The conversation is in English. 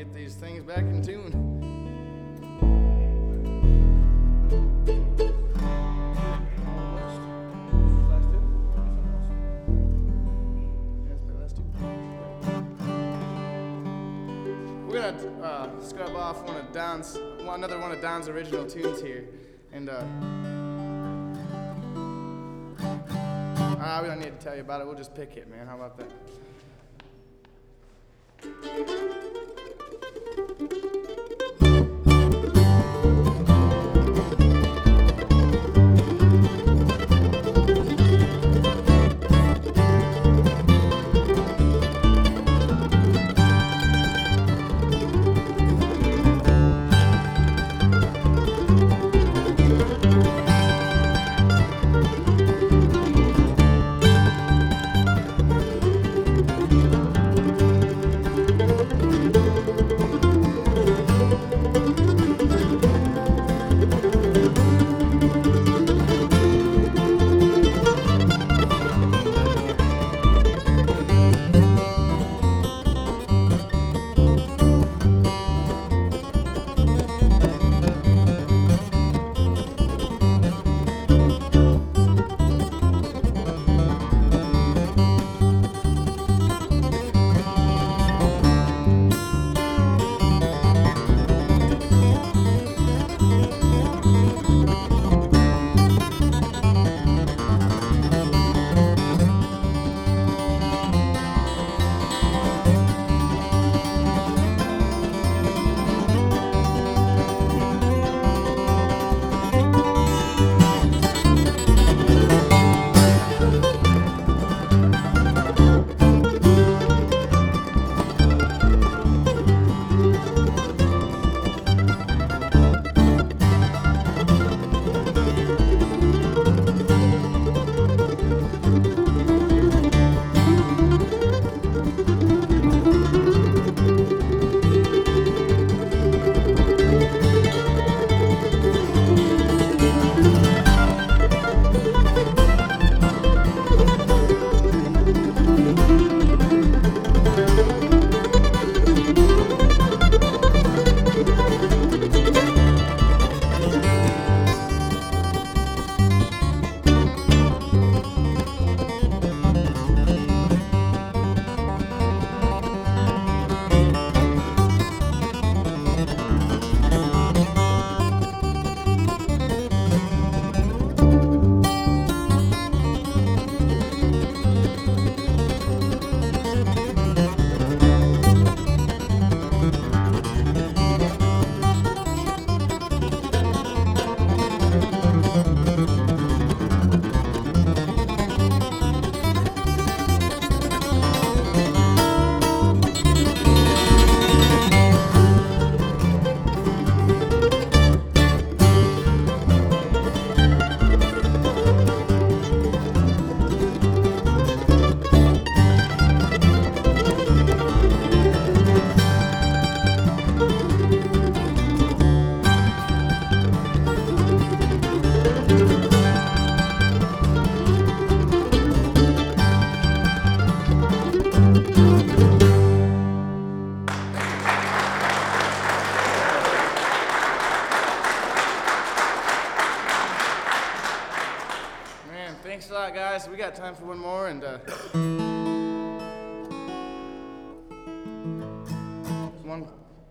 get these things back in tune. We're gonna scrub off another one of Don's original tunes here, and we don't need to tell you about it. We'll just pick it, man. How about that? Thanks a lot, guys. We got time for one more, and one